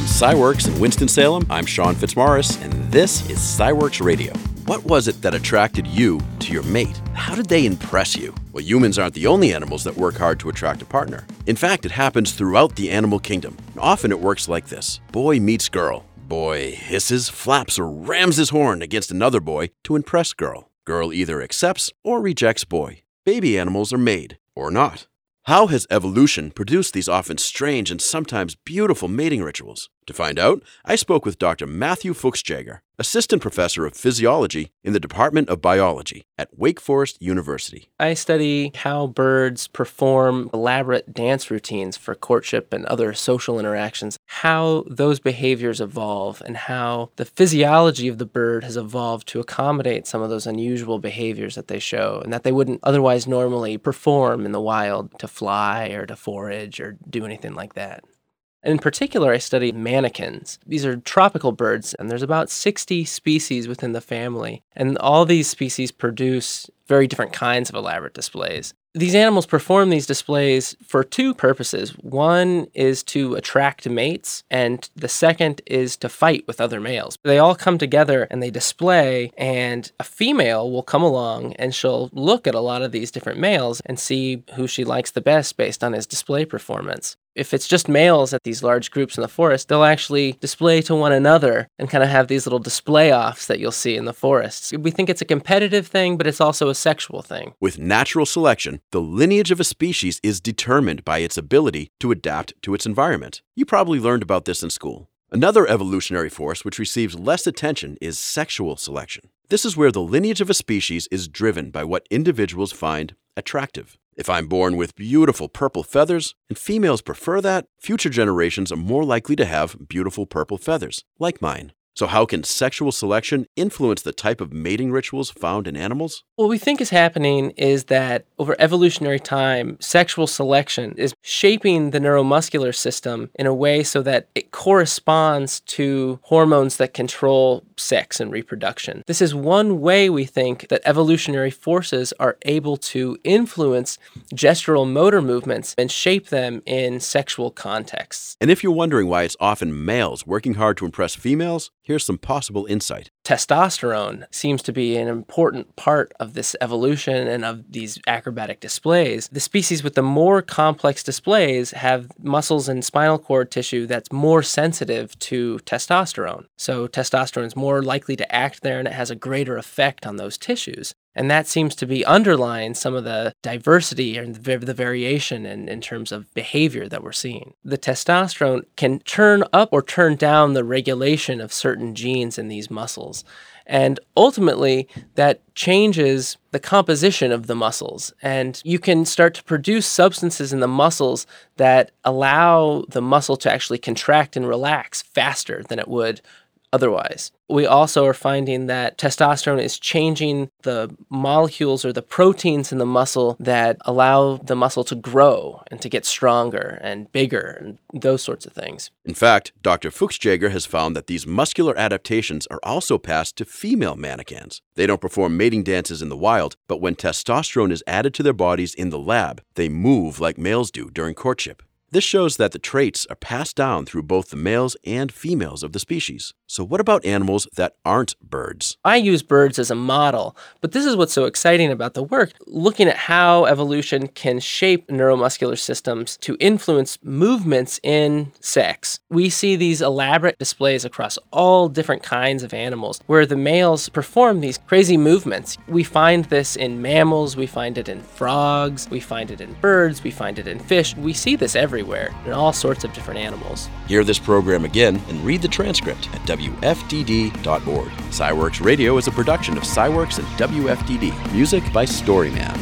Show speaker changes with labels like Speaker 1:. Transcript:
Speaker 1: SciWorks in Winston-Salem, I'm Sean Fitzmaurice, and this is SciWorks Radio. What was it that attracted you to your mate? How did they impress you? Well, humans aren't the only animals that work hard to attract a partner. In fact, it happens throughout the animal kingdom. Often it works like this. Boy meets girl. Boy hisses, flaps, or rams his horn against another boy to impress girl. Girl either accepts or rejects boy. Baby animals are made, or not. How has evolution produced these often strange and sometimes beautiful mating rituals? To find out, I spoke with Dr. Matthew Fuchsjager, Assistant Professor of Physiology in the Department of Biology at Wake Forest University.
Speaker 2: I study how birds perform elaborate dance routines for courtship and other social interactions, how those behaviors evolve, and how the physiology of the bird has evolved to accommodate some of those unusual behaviors that they show and that they wouldn't otherwise normally perform in the wild to fly or to forage or do anything like that. In particular, I study manakins. These are tropical birds, and there's about 60 species within the family, and all these species produce very different kinds of elaborate displays. These animals perform these displays for two purposes. One is to attract mates, and the second is to fight with other males. They all come together and they display, and a female will come along and she'll look at a lot of these different males and see who she likes the best based on his display performance. If it's just males at these large groups in the forest, they'll actually display to one another and kind of have these little display-offs that you'll see in the forests. We think it's a competitive thing, but it's also a sexual thing.
Speaker 1: With natural selection, the lineage of a species is determined by its ability to adapt to its environment. You probably learned about this in school. Another evolutionary force which receives less attention is sexual selection. This is where the lineage of a species is driven by what individuals find attractive. If I'm born with beautiful purple feathers and females prefer that, future generations are more likely to have beautiful purple feathers, like mine. So how can sexual selection influence the type of mating rituals found in animals?
Speaker 2: What we think is happening is that over evolutionary time, sexual selection is shaping the neuromuscular system in a way so that it corresponds to hormones that control sex and reproduction. This is one way we think that evolutionary forces are able to influence gestural motor movements and shape them in sexual contexts.
Speaker 1: And if you're wondering why it's often males working hard to impress females, here's some possible insight.
Speaker 2: Testosterone seems to be an important part of this evolution and of these acrobatic displays. The species with the more complex displays have muscles and spinal cord tissue that's more sensitive to testosterone. So testosterone is more likely to act there and it has a greater effect on those tissues. And that seems to be underlying some of the diversity and the variation in terms of behavior that we're seeing. The testosterone can turn up or turn down the regulation of certain genes in these muscles. And ultimately, that changes the composition of the muscles. And you can start to produce substances in the muscles that allow the muscle to actually contract and relax faster than it would otherwise. We also are finding that testosterone is changing the molecules or the proteins in the muscle that allow the muscle to grow and to get stronger and bigger and those sorts of things.
Speaker 1: In fact, Dr. Fuchsjager has found that these muscular adaptations are also passed to female manakins. They don't perform mating dances in the wild, but when testosterone is added to their bodies in the lab, they move like males do during courtship. This shows that the traits are passed down through both the males and females of the species. So what about animals that aren't birds?
Speaker 2: I use birds as a model, but this is what's so exciting about the work, looking at how evolution can shape neuromuscular systems to influence movements in sex. We see these elaborate displays across all different kinds of animals where the males perform these crazy movements. We find this in mammals, we find it in frogs, we find it in birds, we find it in fish. We see this everywhere in all sorts of different animals.
Speaker 1: Hear this program again and read the transcript at WFDD.org. SciWorks Radio is a production of SciWorks and WFDD. Music by Storyman.